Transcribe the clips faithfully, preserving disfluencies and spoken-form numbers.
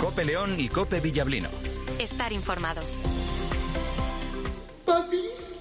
COPE León y COPE Villablino. Estar informado. Papi,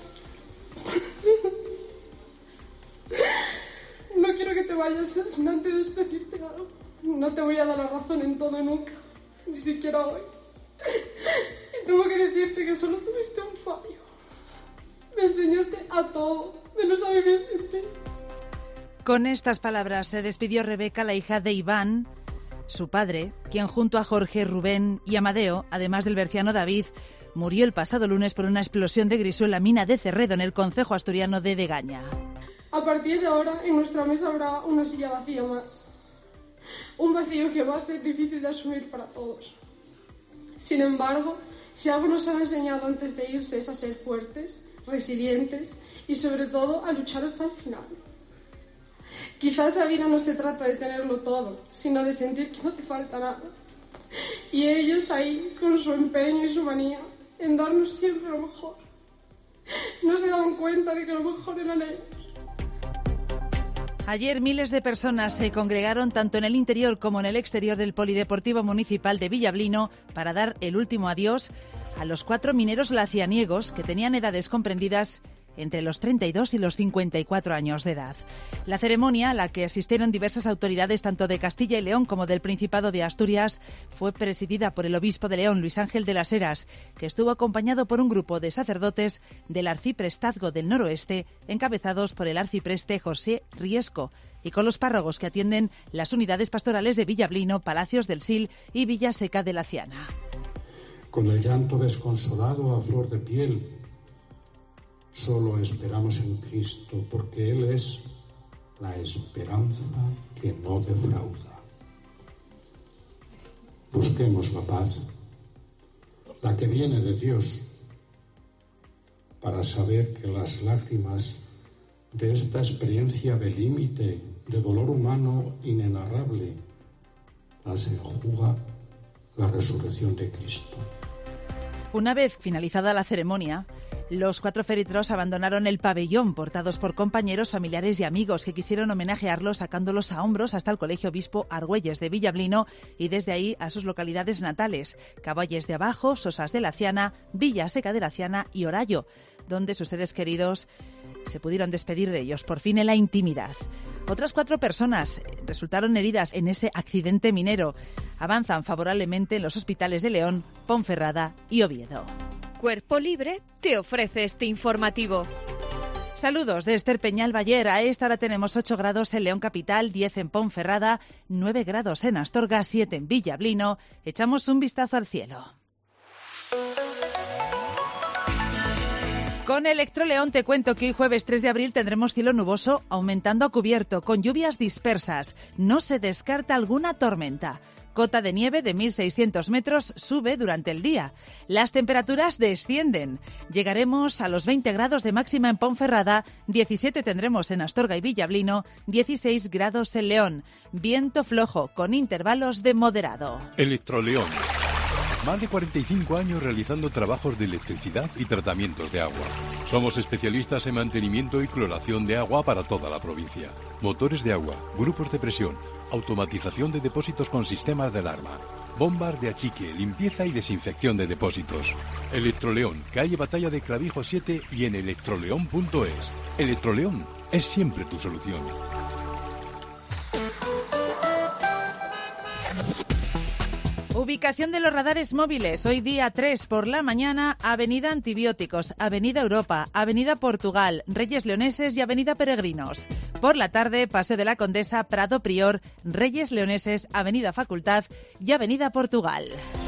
no quiero que te vayas sin antes de decirte algo. No te voy a dar la razón en todo nunca, ni siquiera hoy. Y tengo que decirte que solo tuviste un fallo. Me enseñaste a todo, menos a vivir sin ti. Con estas palabras se despidió Rebeca, la hija de Iván, su padre, quien junto a Jorge, Rubén y Amadeo, además del berciano David, murió el pasado lunes por una explosión de grisú en la mina de Cerredo, en el concejo asturiano de Degaña. A partir de ahora, en nuestra mesa habrá una silla vacía más. Un vacío que va a ser difícil de asumir para todos. Sin embargo, si algo nos han enseñado antes de irse es a ser fuertes, resilientes y sobre todo a luchar hasta el final. Quizás la vida no se trata de tenerlo todo, sino de sentir que no te falta nada. Y ellos ahí, con su empeño y su manía, en darnos siempre lo mejor. No se daban cuenta de que lo mejor eran ellos. Ayer miles de personas se congregaron tanto en el interior como en el exterior del Polideportivo Municipal de Villablino para dar el último adiós a los cuatro mineros lacianiegos que tenían edades comprendidas entre los treinta y dos y los cincuenta y cuatro años de edad. La ceremonia, a la que asistieron diversas autoridades tanto de Castilla y León como del Principado de Asturias, fue presidida por el obispo de León, Luis Ángel de las Heras, que estuvo acompañado por un grupo de sacerdotes del arciprestazgo del noroeste, encabezados por el arcipreste José Riesco, y con los párrogos que atienden las unidades pastorales de Villablino, Palacios del Sil y Villaseca de la Ciana. Con el llanto desconsolado a flor de piel, solo esperamos en Cristo, porque Él es la esperanza que no defrauda. Busquemos la paz, la que viene de Dios, para saber que las lágrimas de esta experiencia de límite, de dolor humano inenarrable, las enjuga la resurrección de Cristo. Una vez finalizada la ceremonia, los cuatro féretros abandonaron el pabellón, portados por compañeros, familiares y amigos que quisieron homenajearlos sacándolos a hombros hasta el Colegio Obispo Argüelles de Villablino y desde ahí a sus localidades natales, Caballes de Abajo, Sosas de la Ciana, Villaseca de la Ciana y Orallo, donde sus seres queridos se pudieron despedir de ellos por fin en la intimidad. Otras cuatro personas resultaron heridas en ese accidente minero. Avanzan favorablemente en los hospitales de León, Ponferrada y Oviedo. Cuerpo Libre te ofrece este informativo. Saludos de Esther Peñal Bayer. A esta hora tenemos ocho grados en León Capital, diez en Ponferrada, nueve grados en Astorga, siete en Villablino. Echamos un vistazo al cielo. Con Electroleón te cuento que hoy jueves tres de abril tendremos cielo nuboso aumentando a cubierto, con lluvias dispersas. No se descarta alguna tormenta. Cota de nieve de mil seiscientos metros sube durante el día. Las temperaturas descienden. Llegaremos a los veinte grados de máxima en Ponferrada, diecisiete tendremos en Astorga y Villablino, dieciséis grados en León. Viento flojo con intervalos de moderado. Electroleón. Más de cuarenta y cinco años realizando trabajos de electricidad y tratamientos de agua. Somos especialistas en mantenimiento y cloración de agua para toda la provincia. Motores de agua, grupos de presión, automatización de depósitos con sistemas de alarma, bombas de achique, limpieza y desinfección de depósitos. Electroleón, calle Batalla de Clavijo siete y en electroleón punto es. Electroleón es siempre tu solución. Ubicación de los radares móviles. Hoy día tres por la mañana, Avenida Antibióticos, Avenida Europa, Avenida Portugal, Reyes Leoneses y Avenida Peregrinos. Por la tarde, Paseo de la Condesa, Prado Prior, Reyes Leoneses, Avenida Facultad y Avenida Portugal.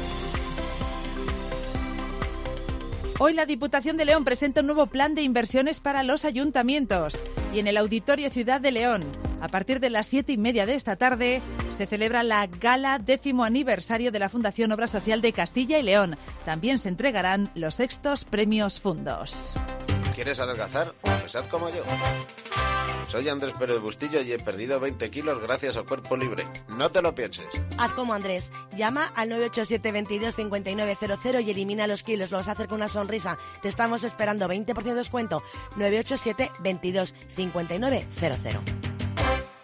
Hoy la Diputación de León presenta un nuevo plan de inversiones para los ayuntamientos. Y en el Auditorio Ciudad de León, a partir de las siete y media de esta tarde, se celebra la gala décimo aniversario de la Fundación Obra Social de Castilla y León. También se entregarán los sextos premios Fundos. ¿Quieres adelgazar? Pues haz como yo. Soy Andrés Pérez Bustillo y he perdido veinte kilos gracias a Cuerpo Libre. No te lo pienses. Haz como Andrés. Llama al nueve ocho siete, veintidós, cincuenta y nueve cero cero y elimina los kilos. Lo vas a hacer con una sonrisa. Te estamos esperando. veinte por ciento de descuento. nueve ocho siete, veintidós, cincuenta y nueve cero cero.